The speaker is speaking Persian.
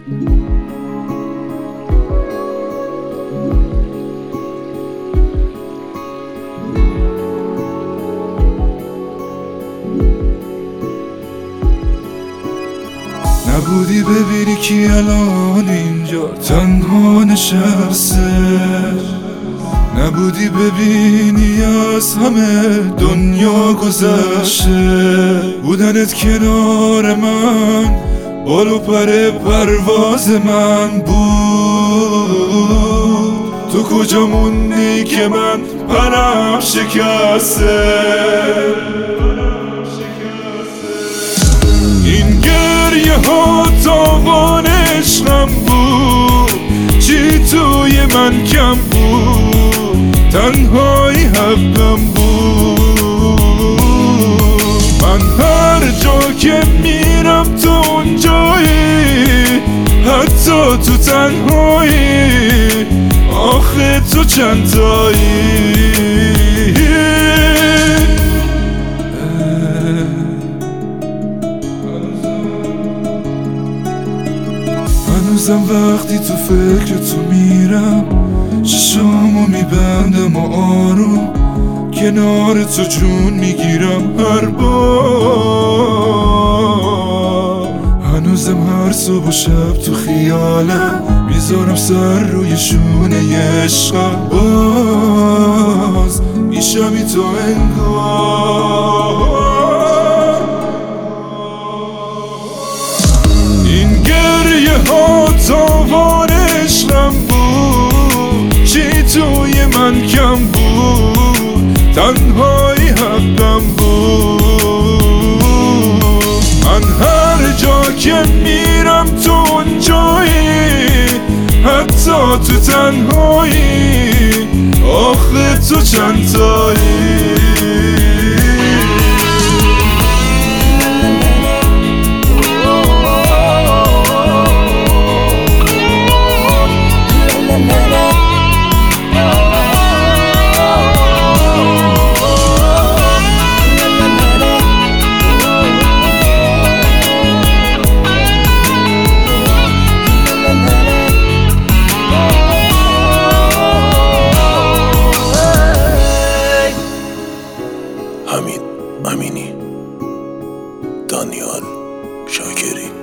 نبودی ببینی کی الان اینجا تنها نشسته، نبودی ببینی از همه دنیا گذشته. بودنت کنار من بال و پر پرواز من بود. تو کجا موندی که من پرم شکسته؟ این گریه ها تاوان عشقم بود، چی توی من کم بود؟ تنهایی حقم بود. من هر جا که میرم تو اونجایی، حتی تو تنهایی. آخه تو چند تایی؟ هنوزم وقتی تو فکر تو میرم، چشامو میبندم و آروم کنار تو جون میگیرم هر بار. هنوزم هر صبح و شب تو خیالم میذارم سر روی شونه عشقم. باز میشمی تو انگار. این گریه ها تاوان عشقم بود، چی توی من کم بود؟ تنهایی حقم بود. من هر جا که میرم تو اونجایی، حتی تو تنهایی. آخه تو چند تایی؟ امینی، دانیال شاکری.